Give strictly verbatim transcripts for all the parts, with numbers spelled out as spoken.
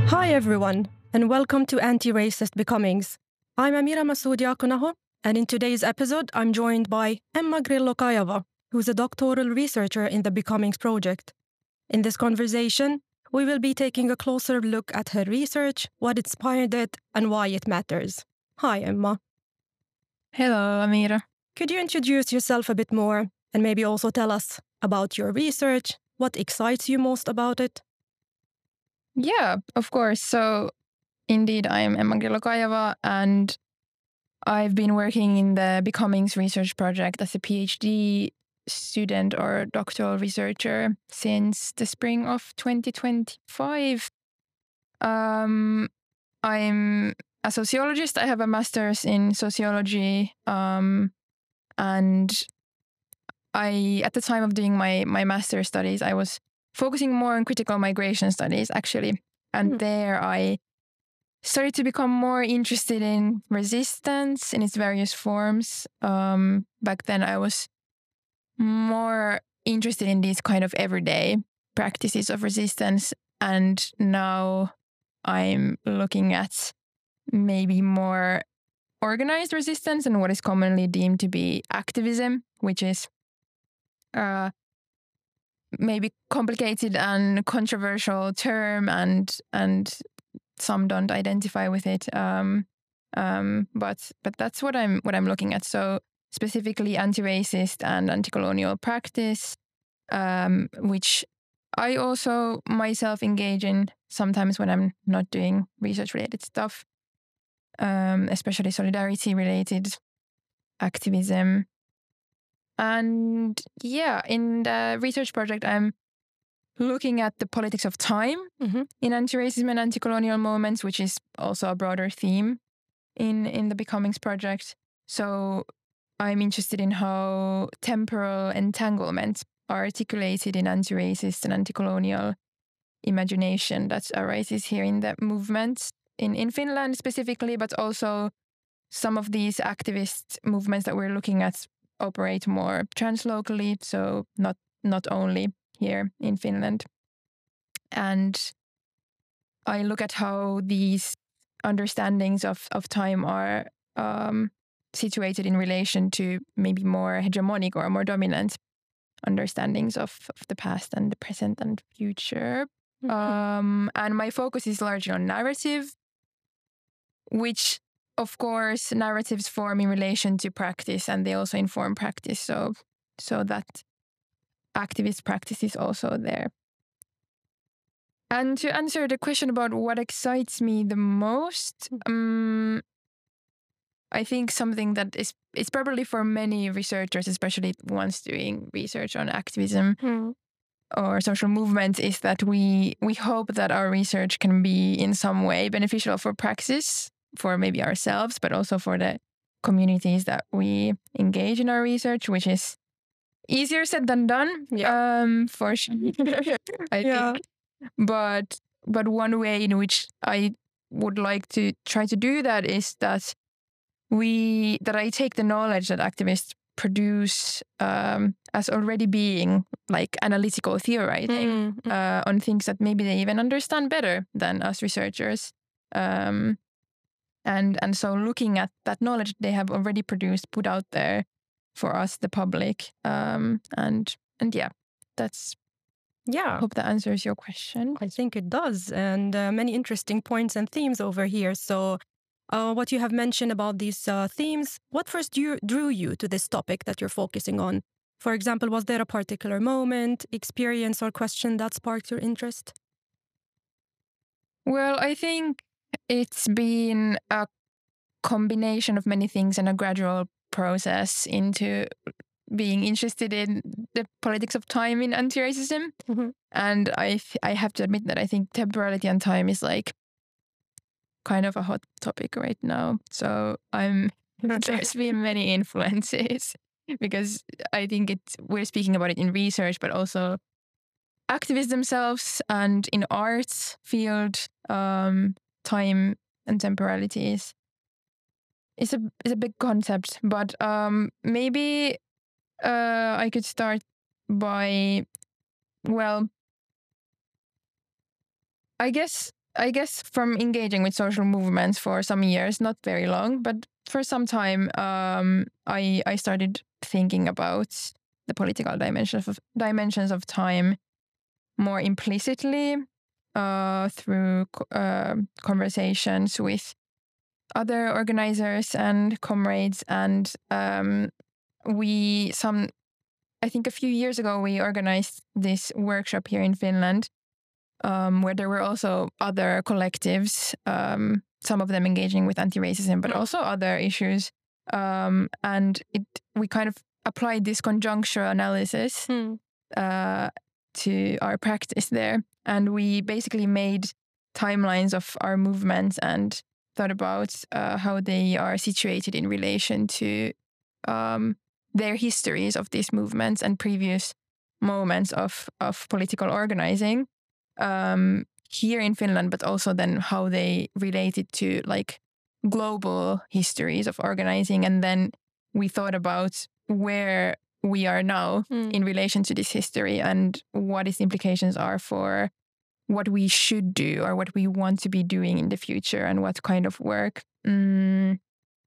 Hi everyone, and welcome to Anti-Racist Becomings. I'm Amira Masoud-Yakunaho, and in today's episode, I'm joined by Emma Grillo-Kajava, who's a doctoral researcher in the Becomings project. In this conversation, we will be taking a closer look at her research, what inspired it, and why it matters. Hi, Emma. Hello, Amira. Could you introduce yourself a bit more, and maybe also tell us about your research, what excites you most about it? Yeah, of course. So, indeed, I am Emma Grillo-Kajava, and I've been working in the Becomings research project as a PhD student or doctoral researcher since the spring of twenty twenty-five. Um, I'm a sociologist. I have a master's in sociology, um, and I, at the time of doing my my master's studies, I was focusing more on critical migration studies, actually. And Hmm. there I started to become more interested in resistance in its various forms. Um, back then, I was more interested in these kind of everyday practices of resistance. And now I'm looking at maybe more organized resistance and what is commonly deemed to be activism, which is uh, maybe complicated and controversial term, and and some don't identify with it. Um, um, but but that's what I'm what I'm looking at. So specifically anti-racist and anti-colonial practice, um, which I also myself engage in sometimes when I'm not doing research-related stuff, um, especially solidarity-related activism. And yeah, in the research project, I'm looking at the politics of time Mm-hmm. in anti-racism and anti-colonial moments, which is also a broader theme in, in the Becomings project. So I'm interested in how temporal entanglements are articulated in anti-racist and anti-colonial imagination that arises here in the movements in, in Finland specifically, but also some of these activist movements that we're looking at operate more translocally, so not not only here in Finland. And I look at how these understandings of, of time are um, situated in relation to maybe more hegemonic or more dominant understandings of, of the past and the present and future. Mm-hmm. Um, and my focus is largely on narrative, which, of course, narratives form in relation to practice, and they also inform practice. So, so that activist practice is also there. And to answer the question about what excites me the most, um, I think something that is it's probably for many researchers, especially ones doing research on activism Mm-hmm. or social movements, is that we we hope that our research can be in some way beneficial for praxis, for maybe ourselves, but also for the communities that we engage in our research, which is easier said than done. Yeah. Um, for sure, I Yeah. think. But but one way in which I would like to try to do that is that we that I take the knowledge that activists produce um, as already being like analytical theorizing Mm-hmm. uh, on things that maybe they even understand better than us researchers. Um, and and so looking at that knowledge they have already produced, put out there for us, the public, um, and and yeah, that's. Yeah. I hope that answers your question. I think it does, and uh, many interesting points and themes over here. So, uh, what you have mentioned about these uh, themes, what first drew, drew you to this topic that you're focusing on? For example, was there a particular moment, experience, or question that sparked your interest? Well, I think it's been a combination of many things and a gradual process into being interested in the politics of time in anti-racism. Mm-hmm. And I th- I have to admit that I think temporality and time is like kind of a hot topic right now. So I'm there's been many influences because I think it's we're speaking about it in research, but also activists themselves and in arts field, um, time and temporality is is a is a big concept. But um, maybe uh, I could start by, well, I guess I guess from engaging with social movements for some years, not very long, but for some time, um, I I started thinking about the political dimensions of dimensions of time more implicitly uh, through uh, conversations with other organizers and comrades. And um, we some I think a few years ago we organized this workshop here in Finland, um, where there were also other collectives, um, some of them engaging with anti-racism, but also other issues. Um, and it we kind of applied this conjuncture analysis Mm. uh, to our practice there. And we basically made timelines of our movements and thought about uh, how they are situated in relation to um, their histories of these movements and previous moments of, of political organizing um, here in Finland, but also then how they related to like global histories of organizing. And then we thought about where we are now Mm. in relation to this history and what its implications are for what we should do or what we want to be doing in the future and what kind of work. Mm.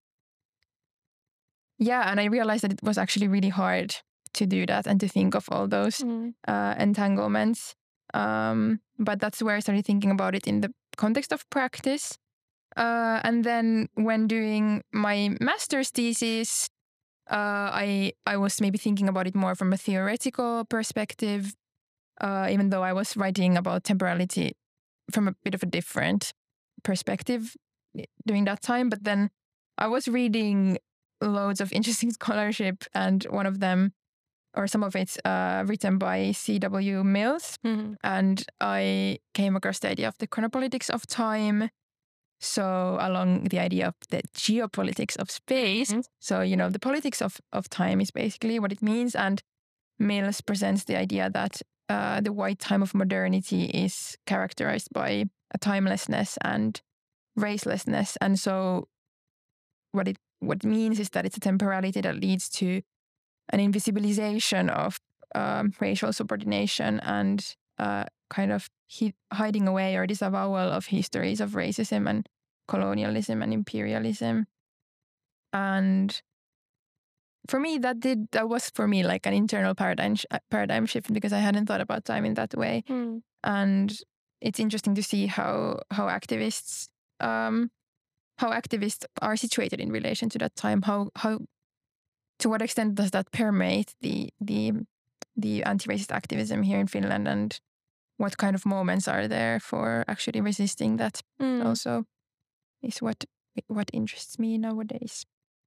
Yeah, and I realized that it was actually really hard to do that and to think of all those Mm. uh, entanglements. Um, but that's where I started thinking about it in the context of practice. Uh, and then when doing my master's thesis, uh, I I was maybe thinking about it more from a theoretical perspective, uh, even though I was writing about temporality from a bit of a different perspective during that time. But then I was reading loads of interesting scholarship, and one of them, or some of it's uh, written by C W Mills. Mm. And I came across the idea of the chronopolitics of time. So along the idea of the geopolitics of space. Mm. So, you know, the politics of, of time is basically what it means. And Mills presents the idea that uh, the white time of modernity is characterized by a timelessness and racelessness. And so what it what it means is that it's a temporality that leads to an invisibilization of um, racial subordination and uh, kind of he- hiding away or disavowal of histories of racism and colonialism and imperialism. And for me, that did that was for me like an internal paradigm sh- paradigm shift because I hadn't thought about time in that way. Mm. And it's interesting to see how how activists um, how activists are situated in relation to that time. How how to what extent does that permeate the the the anti-racist activism here in Finland, and what kind of moments are there for actually resisting that? Mm. Also, is what what interests me nowadays.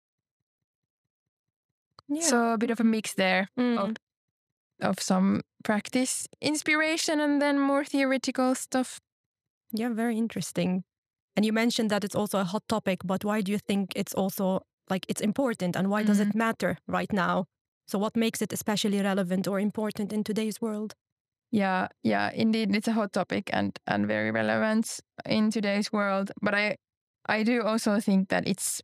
Yeah. So a bit of a mix there Mm. of of some practice inspiration and then more theoretical stuff. Yeah, very interesting. And you mentioned that it's also a hot topic, but why do you think it's also like it's important, and why does it matter right now? So what makes it especially relevant or important in today's world? Yeah, yeah, indeed, it's a hot topic and and very relevant in today's world. But I I do also think that it's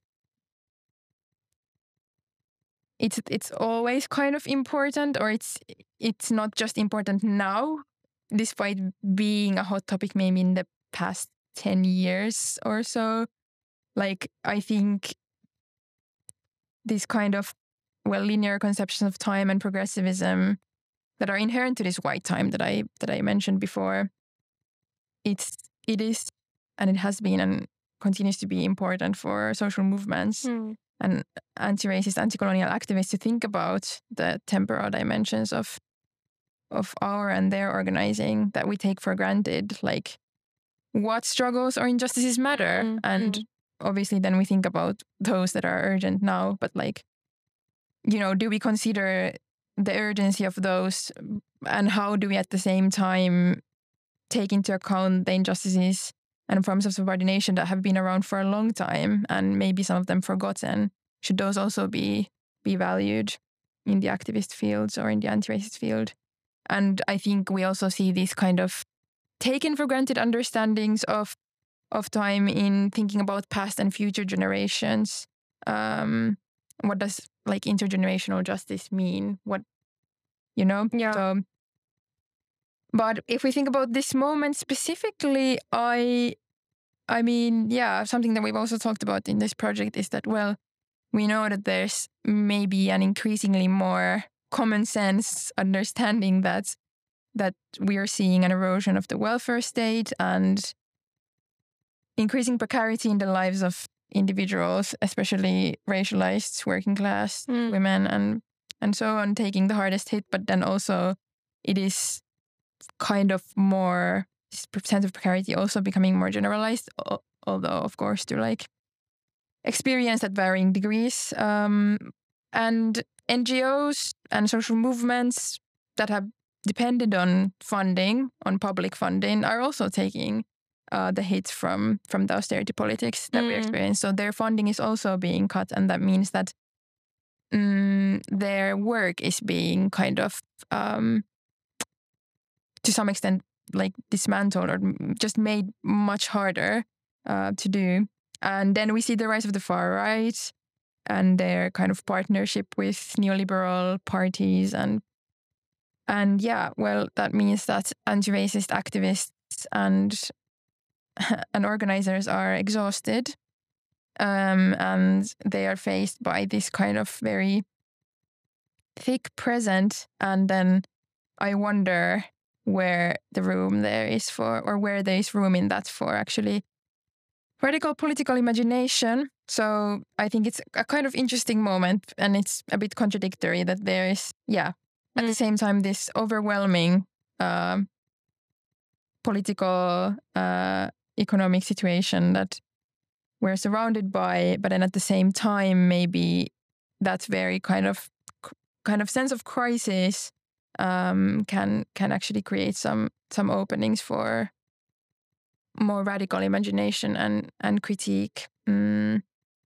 it's it's always kind of important, or it's it's not just important now, despite being a hot topic maybe in the past ten years or so. Like I think these kind of well linear conceptions of time and progressivism that are inherent to this white time that I that I mentioned before, it's it is and it has been and continues to be important for social movements Mm. and anti-racist, anti-colonial activists to think about the temporal dimensions of of our and their organizing that we take for granted, like what struggles or injustices matter. Mm, And mm. obviously then we think about those that are urgent now, but like, you know, do we consider the urgency of those, and how do we at the same time take into account the injustices and forms of subordination that have been around for a long time and maybe some of them forgotten? Should those also be be valued in the activist fields or in the anti-racist field? And I think we also see these kind of taken for granted understandings of of time in thinking about past and future generations. Um, what does like intergenerational justice mean? What, you know? Yeah. So, But if we think about this moment specifically, I, I mean, yeah, something that we've also talked about in this project is that, well, we know that there's maybe an increasingly more common sense understanding that that we are seeing an erosion of the welfare state and increasing precarity in the lives of individuals, especially racialized working class Mm. women and and so on, taking the hardest hit. But then also it is kind of more, this sense of precarity also becoming more generalized, al- although of course to like experience at varying degrees. Um, and N G Os and social movements that have depended on funding, on public funding, are also taking uh, the hits from from the austerity politics that we Mm. experience. So their funding is also being cut, and that means that mm, their work is being kind of, um, to some extent, like dismantled or just made much harder uh, to do. And then we see the rise of the far right and their kind of partnership with neoliberal parties. And and yeah, well, that means that anti-racist activists and and organizers are exhausted, um, and they are faced by this kind of very thick present. And then I wonder where the room there is for, or where there is room in that for actually radical political imagination. So I think it's a kind of interesting moment, and it's a bit contradictory that there is, yeah, at Mm. the same time, this overwhelming um, political, uh, economic situation that we're surrounded by, but then at the same time, maybe that very kind of kind of sense of crisis um, can can actually create some some openings for more radical imagination and and critique mm,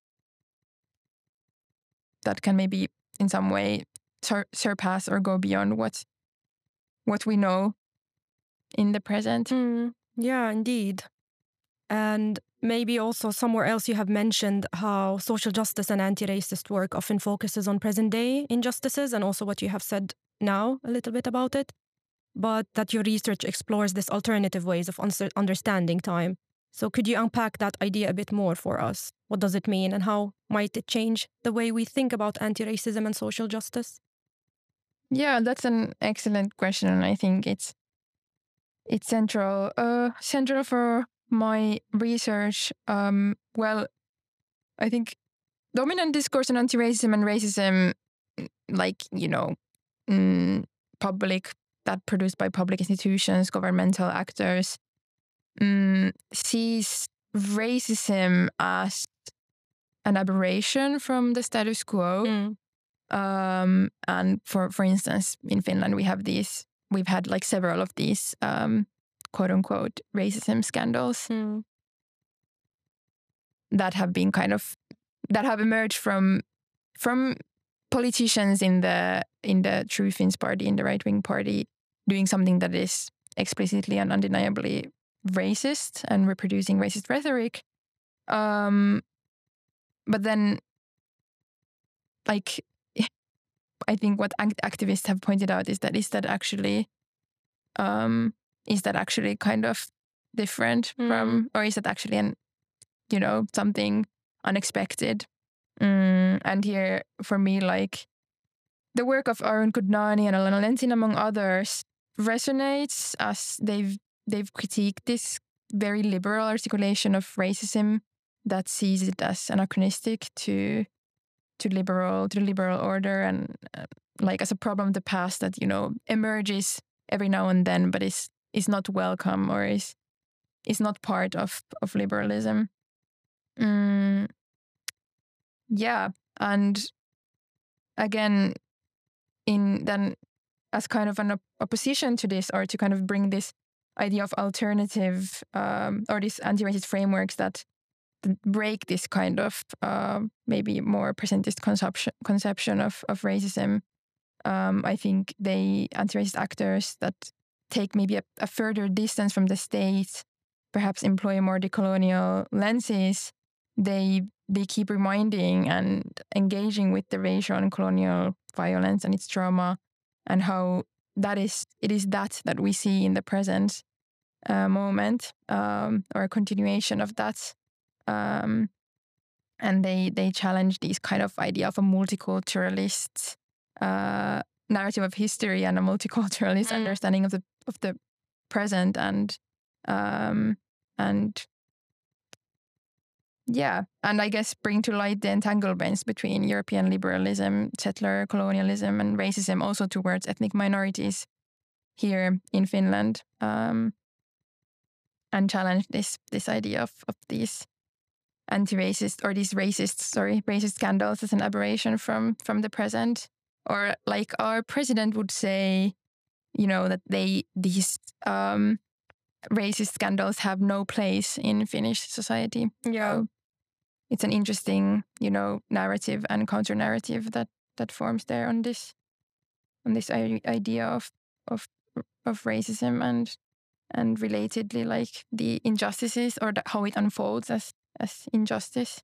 that can maybe in some way sur- surpass or go beyond what what we know in the present. Mm. Yeah, indeed. And maybe also somewhere else you have mentioned how social justice and anti-racist work often focuses on present day injustices, and also what you have said now a little bit about it, but that your research explores this alternative ways of uncer- understanding time. So could you unpack that idea a bit more for us? What does it mean, and how might it change the way we think about anti-racism and social justice? Yeah, that's an excellent question, and I think it's it's central uh, central for my research. Um, well, I think dominant discourse on anti-racism and racism, mm, like you know, mm, public that produced by public institutions, governmental actors, mm, sees racism as an aberration from the status quo. Mm. Um, and for for instance, in Finland, we have these. We've had like several of these um, quote unquote racism scandals Mm. that have been kind of that have emerged from from politicians in the in the True Finns party, in the right wing party, doing something that is explicitly and undeniably racist and reproducing racist rhetoric. Um, but then, like, I think what act- activists have pointed out is that is that actually, um, is that actually kind of different Mm. from, or is that actually an, you know, something unexpected? Mm, and here, for me, like the work of Arun Kudnani and Alana Lentin, among others, resonates as they've they've critiqued this very liberal articulation of racism that sees it as anachronistic to to liberal to the liberal order, and uh, like as a problem of the past that you know emerges every now and then, but is is not welcome or is is not part of of liberalism. Mm, yeah, and again, in then as kind of an op- opposition to this, or to kind of bring this idea of alternative um, or these anti-racist frameworks that break this kind of uh, maybe more presentist conception conception of of racism. Um, I think they anti-racist actors that take maybe a, a further distance from the state, perhaps employ more decolonial lenses. They they keep reminding and engaging with the racial and colonial violence and its trauma, and how that is it is that that we see in the present uh, moment, um, or a continuation of that. Um, and they they challenge these kind of idea of a multiculturalist uh, narrative of history and a multiculturalist mm. understanding of the of the present, and um, and yeah, and I guess bring to light the entanglements between European liberalism, settler colonialism, and racism, also towards ethnic minorities here in Finland, um, and challenge this this idea of of these anti-racist or these racist, sorry, racist scandals as an aberration from from the present, or like our president would say, you know, that they these um, racist scandals have no place in Finnish society. Yeah, so it's an interesting, you know, narrative and counter narrative that that forms there on this on this idea of of of racism and and relatedly like the injustices or the, how it unfolds as as injustice.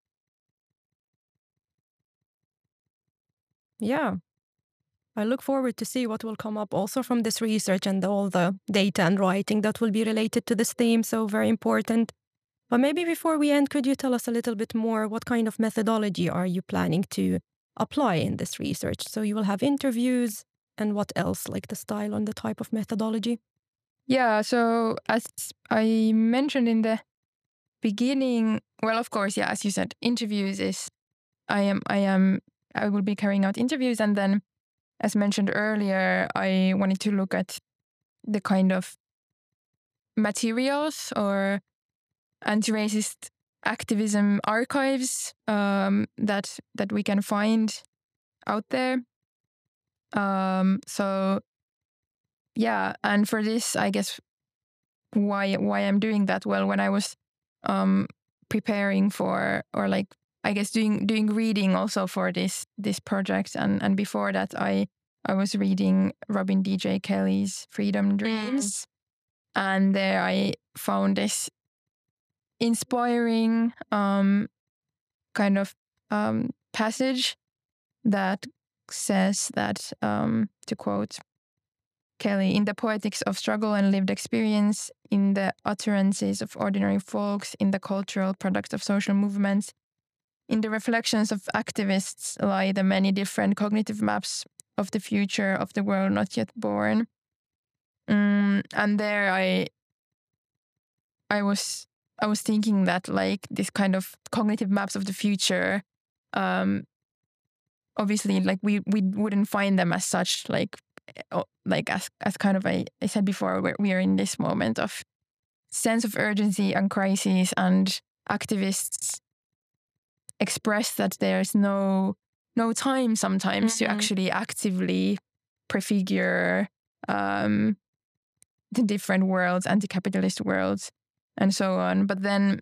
Yeah. I look forward to see what will come up also from this research and all the data and writing that will be related to this theme, so very important. But maybe before we end, could you tell us a little bit more what kind of methodology are you planning to apply in this research? So you will have interviews, and what else, like the style and the type of methodology? Yeah, so as I mentioned in the beginning, well, of course, yeah, as you said, interviews is, I am, I am, I will be carrying out interviews. And then, as mentioned earlier, I wanted to look at the kind of materials or anti-racist activism archives um, that that we can find out there. Um, so, yeah, and for this, I guess why why I'm doing that. Well, when I was um, preparing for, or like I guess doing doing reading also for this this project, and and before that, I I was reading Robin D J Kelly's Freedom Dreams, mm. and there I found this inspiring um, kind of um, passage that says that, um, to quote Kelly, in the poetics of struggle and lived experience, in the utterances of ordinary folks, in the cultural product of social movements, in the reflections of activists lie the many different cognitive maps of the future of the world not yet born. Mm, and there I I was I was thinking that like this kind of cognitive maps of the future, um, obviously like we we wouldn't find them as such, like like as as kind of I, I said before, where we are in this moment of sense of urgency and crisis, and activists express that there's no no time sometimes mm-hmm. to actually actively prefigure um, the different worlds, anti-capitalist worlds, and so on. But then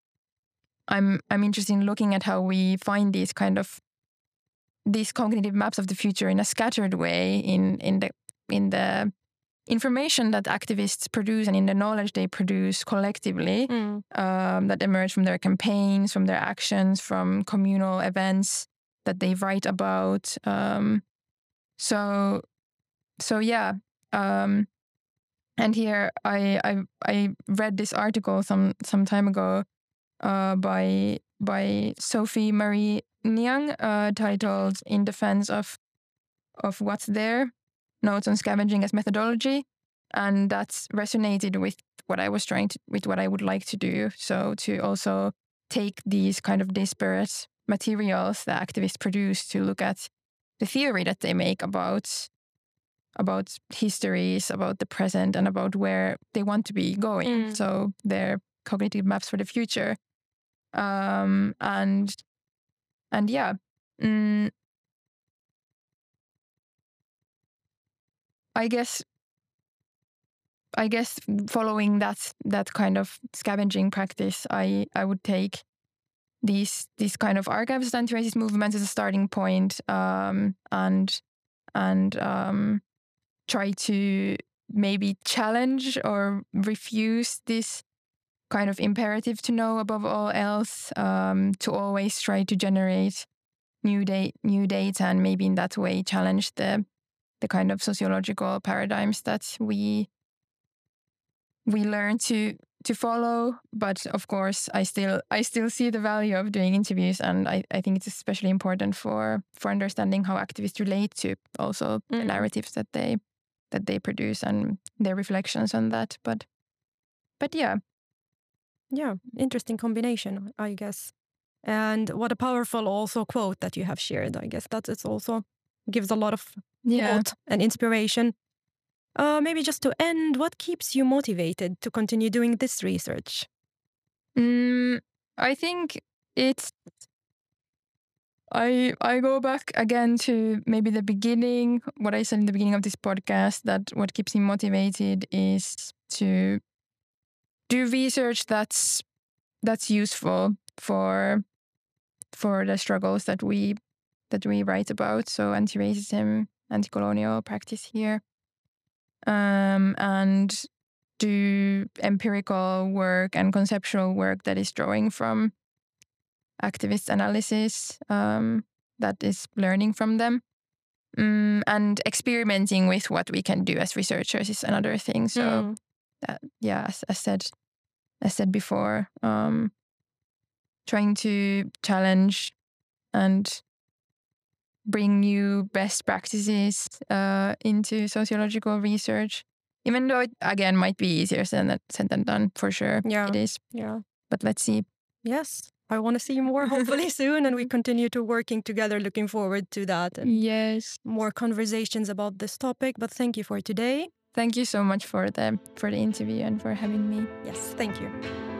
I'm I'm interested in looking at how we find these kind of these cognitive maps of the future in a scattered way in in the in the information that activists produce and in the knowledge they produce collectively, mm. um, that emerge from their campaigns, from their actions, from communal events that they write about. Um, so, so yeah. Um, and here I, I I read this article some some time ago uh, by by Sophie Marie Niang uh, titled "In Defense of of What's There." Notes on Scavenging as Methodology, and that's resonated with what I was trying to, with what I would like to do. So to also take these kind of disparate materials that activists produce to look at the theory that they make about about histories, about the present, and about where they want to be going. Mm. So their cognitive maps for the future, um, and and yeah. Mm, I guess I guess following that that kind of scavenging practice, I, I would take these these kind of archives of anti-racist movements as a starting point, um, and and um, try to maybe challenge or refuse this kind of imperative to know above all else, um, to always try to generate new data, new data, and maybe in that way challenge the the kind of sociological paradigms that we we learn to to follow. But of course, I still I still see the value of doing interviews, and I, I think it's especially important for for understanding how activists relate to also mm. the narratives that they that they produce and their reflections on that. But but yeah. Yeah, interesting combination, I guess. And what a powerful also quote that you have shared. I guess that it's also gives a lot of yeah. thought and inspiration. Uh, maybe just to end, what keeps you motivated to continue doing this research? Mm, I think it's, I I go back again to maybe the beginning, what I said in the beginning of this podcast, that what keeps me motivated is to do research that's that's useful for for the struggles that we that we write about. So anti-racism, anti-colonial practice here. Um, and do empirical work and conceptual work that is drawing from activist analysis, um, that is learning from them. Um, and experimenting with what we can do as researchers is another thing. So, mm. uh, yeah, as I said, as said before, um, trying to challenge and bring new best practices uh, into sociological research, even though it, again, might be easier said than done, for sure. Yeah. It is. Yeah. But let's see. Yes. I want to see more hopefully soon, and we continue to working together. Looking forward to that. And yes. More conversations about this topic. But thank you for today. Thank you so much for the for the interview and for having me. Yes, thank you.